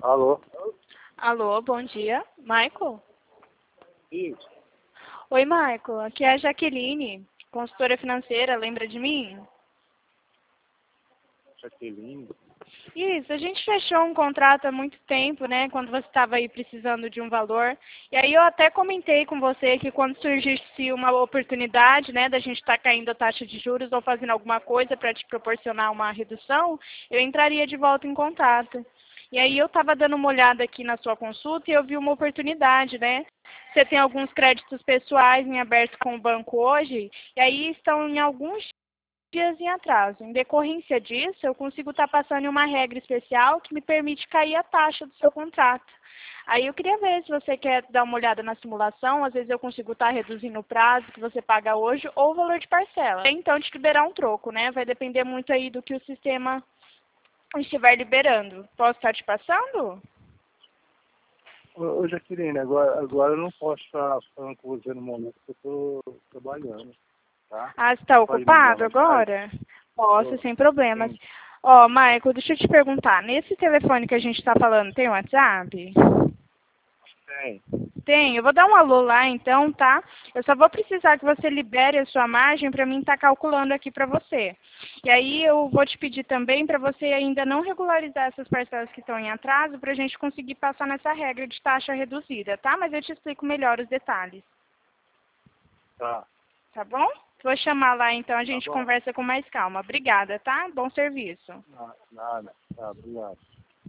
Alô? Alô, bom dia. Michael? Isso. Oi, Michael. Aqui é a Jaqueline, consultora financeira. Lembra de mim? Jaqueline. Isso, a gente fechou um contrato há muito tempo, né? Quando você estava aí precisando de um valor. E aí eu até comentei com você que quando surgisse uma oportunidade, né, da gente estar caindo a taxa de juros ou fazendo alguma coisa para te proporcionar uma redução, eu entraria de volta em contato. E aí eu estava dando uma olhada aqui na sua consulta e eu vi uma oportunidade, né? Você tem alguns créditos pessoais em aberto com o banco hoje, e aí estão em alguns dias em atraso. Em decorrência disso, eu consigo estar passando uma regra especial que me permite cair a taxa do seu contrato. Aí eu queria ver se você quer dar uma olhada na simulação, às vezes eu consigo estar reduzindo o prazo que você paga hoje ou o valor de parcela. Então, te liberar um troco, né? Vai depender muito aí do que o sistema estiver liberando. Posso estar te passando? Ô Jaqueline, agora eu não posso estar falando com você no momento que eu estou trabalhando, tá? Ah, você está Pode me ligar ocupado mais tarde? agora? Posso, Tô. sem problemas. Sim. Ó, Michael, deixa eu te perguntar. Nesse telefone que a gente está falando, tem WhatsApp? Tem. Tem, eu vou dar um alô lá então, tá? Eu só vou precisar que você libere a sua margem para mim estar calculando aqui para você. E aí eu vou te pedir também para você ainda não regularizar essas parcelas que estão em atraso para a gente conseguir passar nessa regra de taxa reduzida, tá? Mas eu te explico melhor os detalhes, Tá. tá bom? Vou chamar lá então, a Tá gente bom. conversa com mais calma. Obrigada, tá? Bom serviço. Nada. Tá, obrigado.